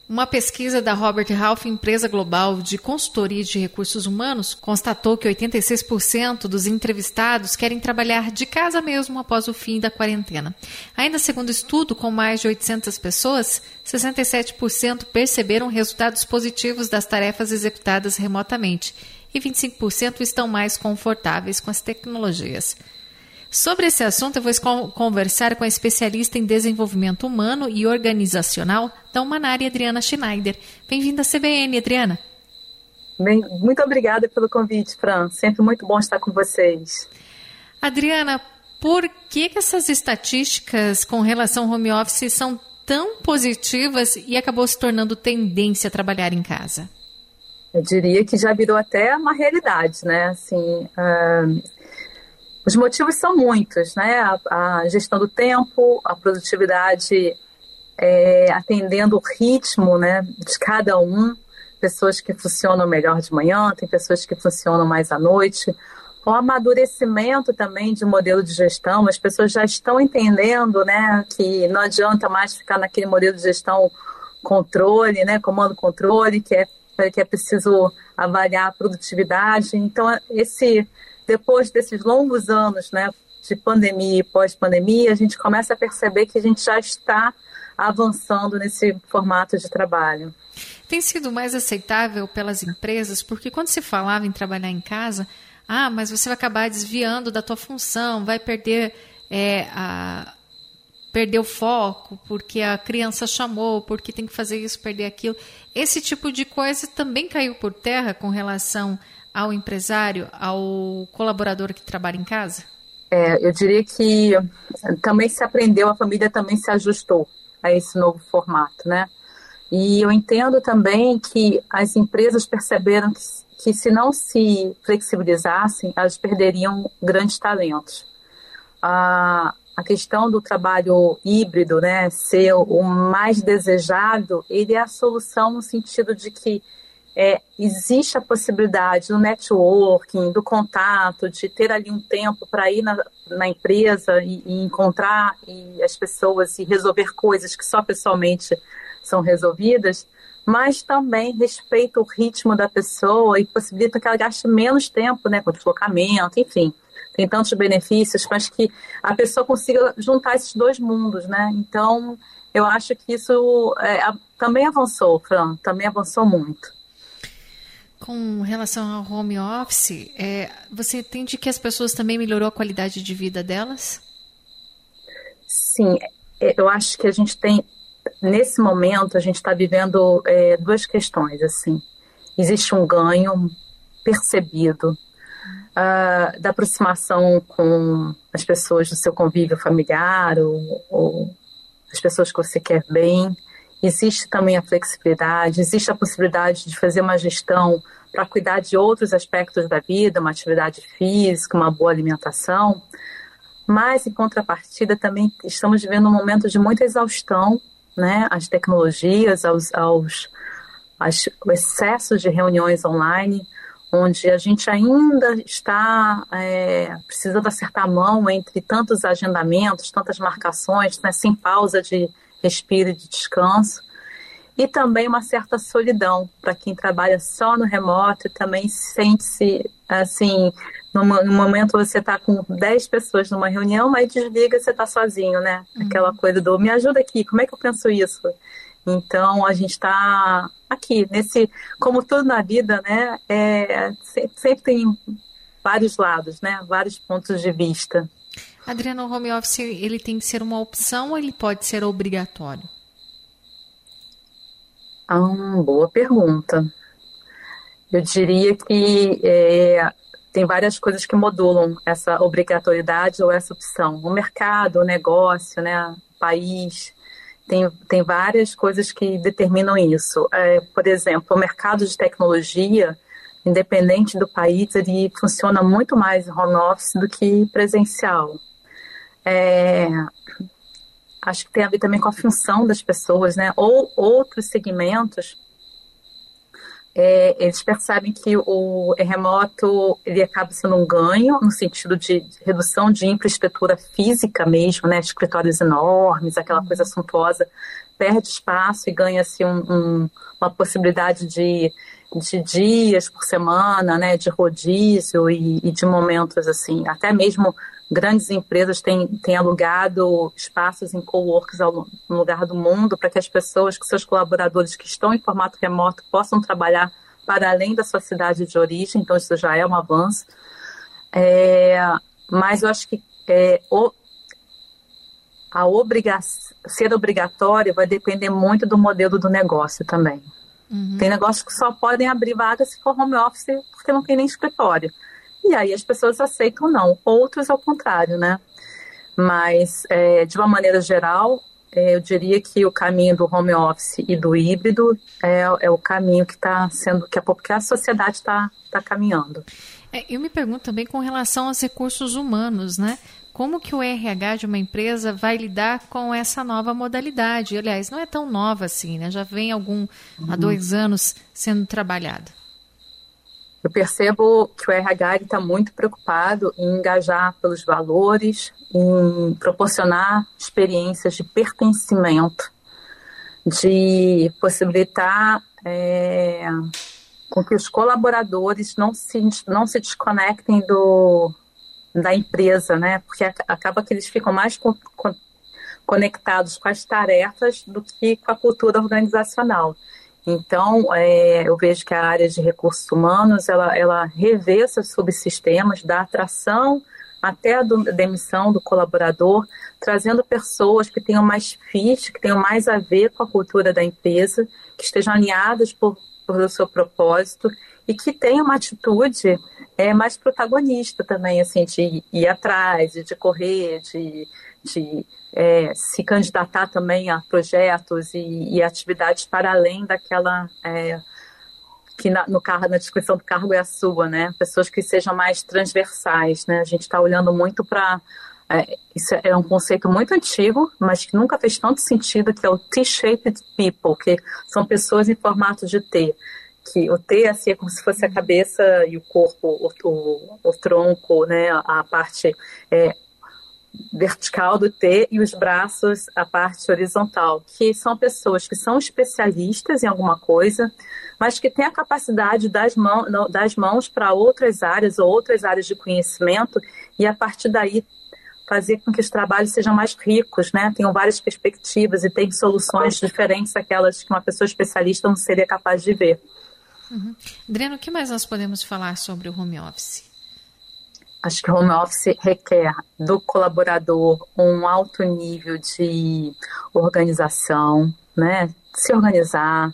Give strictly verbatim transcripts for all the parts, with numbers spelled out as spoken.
Uma pesquisa da Robert Half, empresa global de consultoria de recursos humanos, constatou que oitenta e seis por cento dos entrevistados querem trabalhar de casa mesmo após o fim da quarentena. Ainda segundo o estudo, com mais de oitocentas pessoas, sessenta e sete por cento perceberam resultados positivos das tarefas executadas remotamente e vinte e cinco por cento estão mais confortáveis com as tecnologias. Sobre esse assunto, eu vou conversar com a especialista em desenvolvimento humano e organizacional da Humanare, Adriana Schneider. Bem-vinda à C B N, Adriana. Bem, muito obrigada pelo convite, Fran. Sempre muito bom estar com vocês. Adriana, por que, que essas estatísticas com relação ao home office são tão positivas e acabou se tornando tendência a trabalhar em casa? Eu diria que já virou até uma realidade, né? Assim, uh... Os motivos são muitos, né? A, a gestão do tempo, a produtividade é, atendendo o ritmo, né, de cada um. Pessoas que funcionam melhor de manhã, tem pessoas que funcionam mais à noite. O amadurecimento também de modelo de gestão. As pessoas já estão entendendo, né, que não adianta mais ficar naquele modelo de gestão controle, né, comando-controle, que é, que é preciso avaliar a produtividade. Então, esse... Depois desses longos anos, né, de pandemia e pós-pandemia, a gente começa a perceber que a gente já está avançando nesse formato de trabalho. Tem sido mais aceitável pelas empresas, porque quando se falava em trabalhar em casa, ah, mas você vai acabar desviando da tua função, vai perder, é, a, perder o foco, porque a criança chamou, porque tem que fazer isso, perder aquilo. Esse tipo de coisa também caiu por terra com relação ao empresário, ao colaborador que trabalha em casa? É, eu diria que também se aprendeu, a família também se ajustou a esse novo formato, né? E eu entendo também que as empresas perceberam que, que se não se flexibilizassem, elas perderiam grandes talentos. A, a questão do trabalho híbrido, né, ser o mais desejado, ele é a solução no sentido de que É, existe a possibilidade do networking, do contato, de ter ali um tempo para ir na, na empresa e, e encontrar e as pessoas e resolver coisas que só pessoalmente são resolvidas, mas também respeita o ritmo da pessoa e possibilita que ela gaste menos tempo, né, com deslocamento, enfim. Tem tantos benefícios, mas que a pessoa consiga juntar esses dois mundos, né? Então, eu acho que isso é, também avançou, Fran, também avançou muito. Com relação ao home office, é, você entende que as pessoas também melhorou a qualidade de vida delas? Sim, eu acho que a gente tem, nesse momento, a gente está vivendo é, duas questões, assim. Existe um ganho percebido uh, da aproximação com as pessoas do seu convívio familiar ou, ou as pessoas que você quer bem. Existe também a flexibilidade, existe a possibilidade de fazer uma gestão para cuidar de outros aspectos da vida, uma atividade física, uma boa alimentação. Mas, em contrapartida, também estamos vivendo um momento de muita exaustão, né? As tecnologias, aos, aos, aos, o excesso de reuniões online, onde a gente ainda está é, precisando acertar a mão entre tantos agendamentos, tantas marcações, né? Sem pausa de respiro e de descanso. E também uma certa solidão para quem trabalha só no remoto, também sente-se assim, no, no momento você está com dez pessoas numa reunião, aí desliga e você está sozinho, né? Uhum. Aquela coisa do me ajuda aqui, como é que eu penso isso? Então a gente está aqui, nesse, como tudo na vida, né? É, sempre, sempre tem vários lados, né? Vários pontos de vista. Adriana, o home office ele tem que ser uma opção ou ele pode ser obrigatório? Ah, boa pergunta. Eu diria que é, tem várias coisas que modulam essa obrigatoriedade ou essa opção. O mercado, o negócio, né, o país, tem, tem várias coisas que determinam isso. É, por exemplo, o mercado de tecnologia, independente do país, ele funciona muito mais em home office do que presencial. É... Acho que tem a ver também com a função das pessoas, né? Ou outros segmentos, é, eles percebem que o remoto ele acaba sendo um ganho no sentido de redução de infraestrutura física mesmo, né? Escritórios enormes, aquela coisa suntuosa, perde espaço e ganha-se um, um, uma possibilidade de, de dias por semana, né, de rodízio e, e de momentos assim, até mesmo grandes empresas têm, têm alugado espaços em coworks ao no lugar do mundo para que as pessoas, que seus colaboradores que estão em formato remoto possam trabalhar para além da sua cidade de origem, então isso já é um avanço. É, mas eu acho que é, o, a obriga ser obrigatório vai depender muito do modelo do negócio também. Uhum. Tem negócios que só podem abrir vaga se for home office porque não tem nem escritório. E aí as pessoas aceitam não. Outros ao contrário, né? Mas, é, de uma maneira geral, é, eu diria que o caminho do home office e do híbrido é, é o caminho que está sendo, que a, que a sociedade está tá caminhando. É, eu me pergunto também com relação aos recursos humanos, né? Como que o R H de uma empresa vai lidar com essa nova modalidade? Aliás, não é tão nova assim, né? Já vem algum, uhum. há dois anos sendo trabalhado. Eu percebo que o R H está muito preocupado em engajar pelos valores, em proporcionar experiências de pertencimento, de possibilitar é, com que os colaboradores não se, não se desconectem do, da empresa, né? Porque acaba que eles ficam mais co co conectados com as tarefas do que com a cultura organizacional. Então, é, eu vejo que a área de recursos humanos, ela, ela revê esses subsistemas da atração até a do, demissão do colaborador, trazendo pessoas que tenham mais fit, que tenham mais a ver com a cultura da empresa, que estejam alinhadas por, por o seu propósito e que tenham uma atitude é, mais protagonista também, assim, de ir atrás, de, de correr, de... de É, se candidatar também a projetos e, e atividades para além daquela é, que na, no cargo, na descrição do cargo é a sua, né? Pessoas que sejam mais transversais, né? A gente está olhando muito para é, isso é um conceito muito antigo, mas que nunca fez tanto sentido, que é o T-shaped people, que são pessoas em formato de T. Que o T assim, é como se fosse a cabeça e o corpo, o, o, o tronco, né? A parte é, vertical do T e os braços a parte horizontal, que são pessoas que são especialistas em alguma coisa, mas que têm a capacidade das, mão, das mãos para outras áreas ou outras áreas de conhecimento e a partir daí fazer com que os trabalhos sejam mais ricos, né? Tenham várias perspectivas e tenham soluções diferentes daquelas que uma pessoa especialista não seria capaz de ver. Uhum. Adriana, o que mais nós podemos falar sobre o home office? Acho que o home office requer do colaborador um alto nível de organização, né? Se organizar,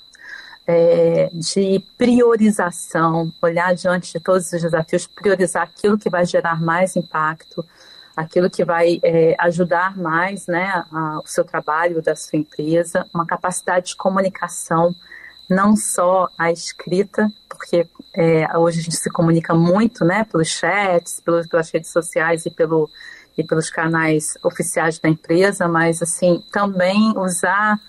é, de priorização, olhar diante de todos os desafios, priorizar aquilo que vai gerar mais impacto, aquilo que vai é, ajudar mais, né, a, o seu trabalho, da sua empresa, uma capacidade de comunicação, não só a escrita, porque é, hoje a gente se comunica muito, né, pelos chats, pelos, pelas redes sociais e, pelo, e pelos canais oficiais da empresa, mas assim, também usar,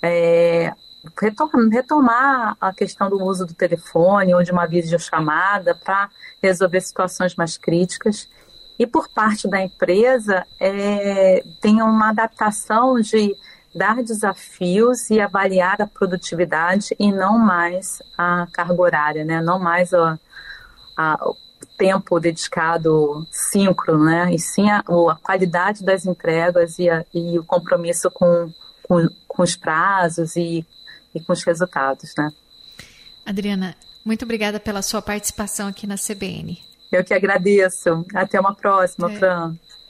é, retomar, retomar a questão do uso do telefone ou de uma videochamada para resolver situações mais críticas. E por parte da empresa, é, tem uma adaptação de dar desafios e avaliar a produtividade e não mais a carga horária, né? Não mais a, a, o tempo dedicado síncrono, né? E sim a, a qualidade das entregas e, a, e o compromisso com, com, com os prazos e, e com os resultados, né? Adriana, muito obrigada pela sua participação aqui na C B N. Eu que agradeço. Até uma próxima, é. Fran.